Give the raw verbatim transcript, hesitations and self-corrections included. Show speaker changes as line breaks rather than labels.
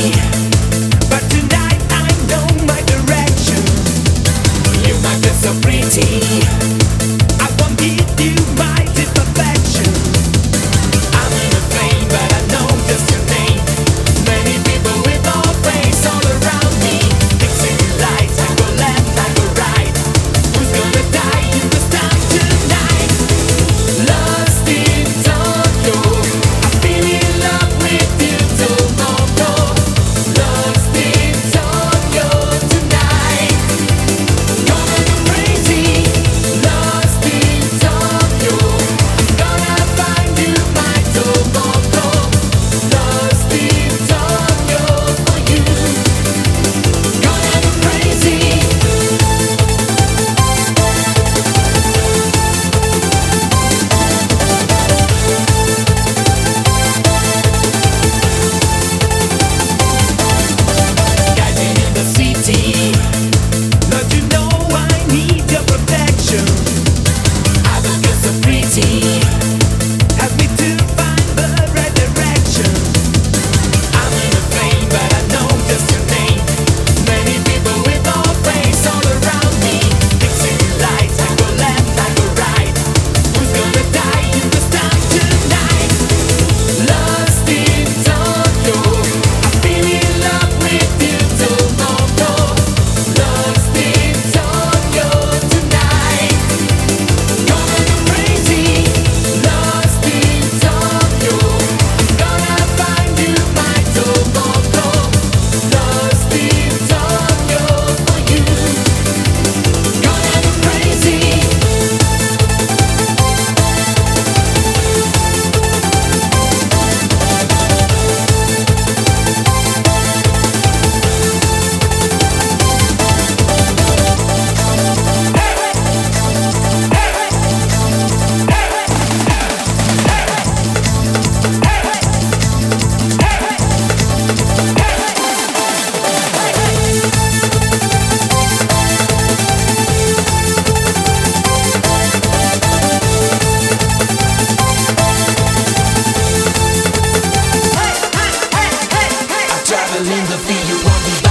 but tonight I know my direction. You might be so pretty, I won't give you my imperfection. I'm in a flame, but I know just your name. Many people with no face all around me. Fixing lights, I go left, I go right. Who's gonna die in this time tonight? Lost in Tokyo, I feel in love with you tomorrow. Lost in Tokyo tonight, gonna go crazy. Lost in Tokyo, I'm gonna find you my tomorrow. Lost in Tokyo for you, gonna go crazy. Guiding in the city, Lord, you know I need your protection. I don't get so pretty, help me to find the right direction. I'm in a flame, but I know just your name. Many people with no face all around me. Fixing lights, I go left, I go right. Who's gonna die in this time tonight? Lost in Tokyo, I feel in love with you tomorrow. Lost in Tokyo tonight, gonna go crazy. Lost in Tokyo, I'm gonna find you my tomorrow. Lost in Tokyo for you, gonna go crazy. I travel in the field, you want me